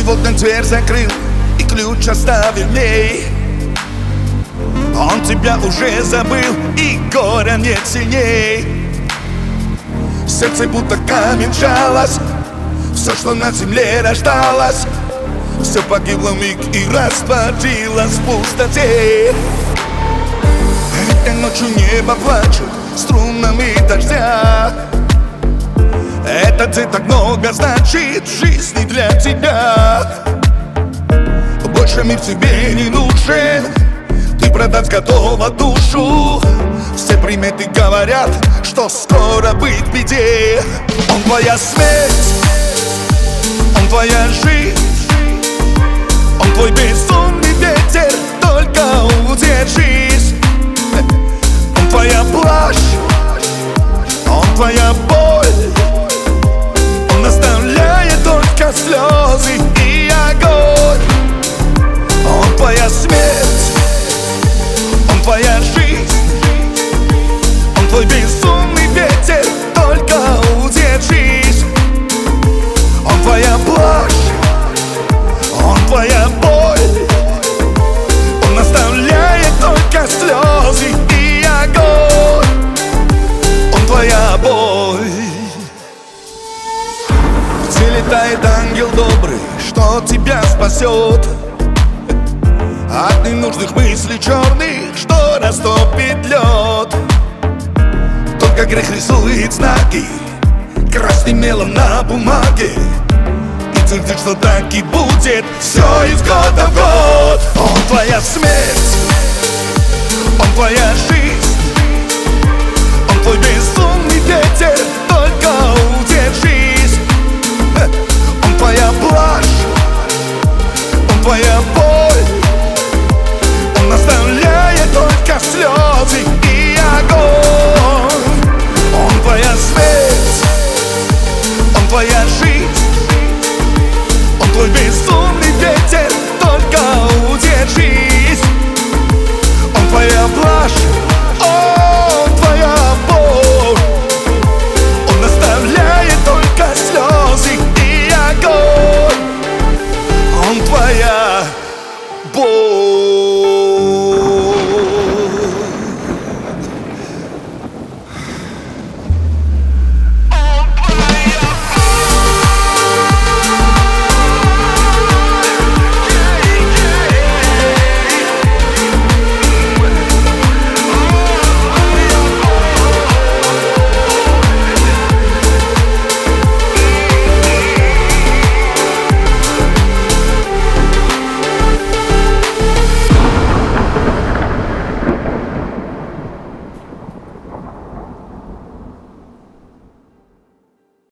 Сегодня дверь закрыл и ключ оставил мне. Он тебя уже забыл, и горя нет сильней. Сердце будто камень сжалось, все, что на земле рождалось, все погибло вмиг и растворилось в пустоте. Этой ночью небо плачет струнами дождя. Этот день так много значит в жизни для тебя. Больше мир тебе не нужен, ты продать готова душу. Все приметы говорят, что скоро быть в беде. Он твоя смерть, он твоя жизнь, он твой безумный ветер, только удержись. Он твоя плащ, он твоя боль, он оставляет только слезы и огонь. Он твоя смерть, он твоя жизнь, он твой безумный ветер, только удержись. Он твоя плащ, он твоя боль, он оставляет только слезы и огонь. Он твоя боль. Где летает ангел добрый, что тебя спасет от ненужных мыслей черных, что растопит лед. Только грех рисует знаки красным мелом на бумаге и твердит, что так и будет все из года в год. Он твоя смерть, он твоя жизнь,